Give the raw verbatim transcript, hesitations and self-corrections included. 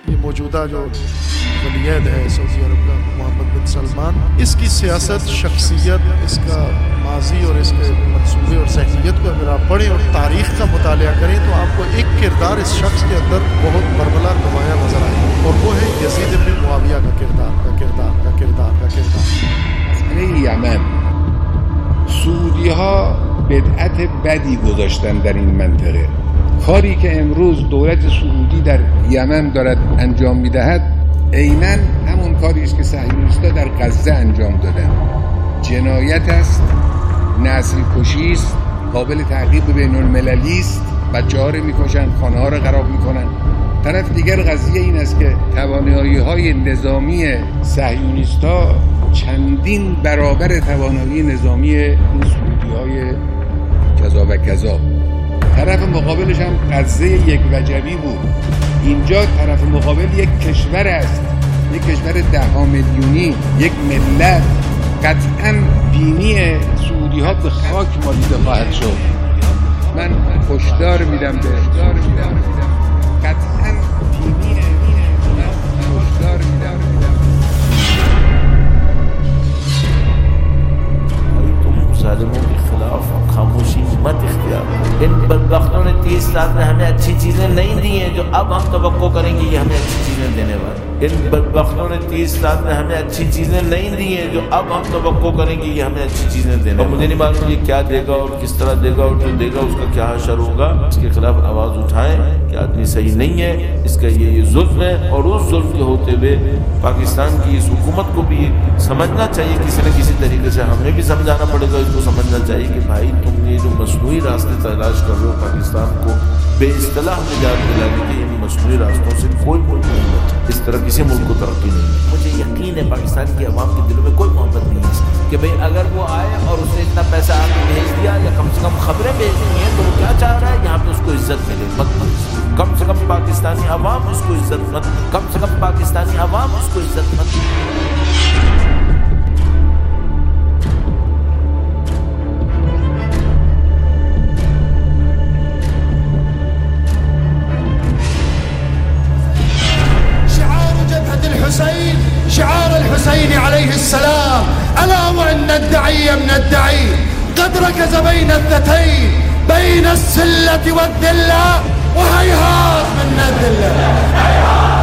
ये मौजूदा जो वलीयत है सऊदी अरब का मोहम्मद बिन सलमान, इसकी सियासत, शख्सियत, इसका माजी और इसके मंसूबे और सहनियत को अगर आप पढ़ें और तारीख़ का मुतालिया करें तो आपको एक किरदार इस शख्स के अंदर बहुत बरमला नुमाया नजर आए, और वो है यजीद इब्न मुआविया का किरदार का किरदार का किरदार का किरदार यमन سعودی ها بدعت بدی گذاشتن در این منطقه. کاری که امروز دولت سعودی در یمن دارد انجام میدهد عیناً همون کاری است که صهیونیست‌ها در غزه انجام دادن. جنایت است، نسل کشی است، قابل تعقیب بین المللی است. بچه‌ها رو میکشن، خانه‌ها رو خراب میکنن. طرف دیگر قضیه این است که توانایی‌های نظامی صهیونیست‌ها چندین برابر توانایی نظامی این سعودی‌های کذا و کذا. طرف مقابلش هم غزه یک وجبی بود. اینجا طرف مقابل یک کشور است، یک کشور ده ها میلیونی، یک ملت. قطعاً بینی سعودی‌ها به خاک مالیده خواهد شد. من هشدار میدم به قطعاً بینی من هشدار میدم ظالمों के खिलाफ खामोशी मत इख्तियार करो। इन बदबख्तों ने तीस साल में हमें अच्छी चीजें नहीं दी हैं जो अब हम तवक्को करेंगे ये हमें अच्छी चीजें देने वाले। इन बदबख्तों ने तीस साल में हमें अच्छी चीजें नहीं दी हैं जो अब हम तवक्को करेंगे ये हमें अच्छी चीजें देने वाले। मुझे नहीं मालूम ये क्या देगा और किस तरह देगा और जो देगा उसका क्या हशर होगा। इसके खिलाफ आवाज उठाएं कि आदमी सही नहीं है, इसका ये ये जुल्म है, और उस जुल्म के होते हुए पाकिस्तान की इस हुकूमत को भी समझना चाहिए, किसी न किसी तरीके से हमें भी समझाना पड़ेगा, इसको समझना चाहिए कि भाई तुम ये जो मसनूई रास्ते तलाश कर रहे हो पाकिस्तान को बेइस्तलाह निजात दिलाने के, इन मसनूई रास्तों से कोई मुल्क नहीं बचा, इस तरह किसी मुल्क को तरक्की नहीं है। मुझे यकीन है पाकिस्तान की आवाम के दिलों में कोई मोहब्बत नहीं है कि भाई अगर वो आए और उसने इतना पैसा आगे भेज दिया या कम से कम खबरें भेज दी हैं तो वो क्या चाह रहा है, यहाँ पे उसको इज्जत मिले। मत कम से कम पाकिस्तानी अवाम उसको इज्जत मत कम से कम पाकिस्तानी अवाम उसको इज्जत मत شعار الحسين عليه السلام ألا وإن الدعي من الدعي قد ركز بين الذتين بين السلة والذلة وهيهات من الذلة.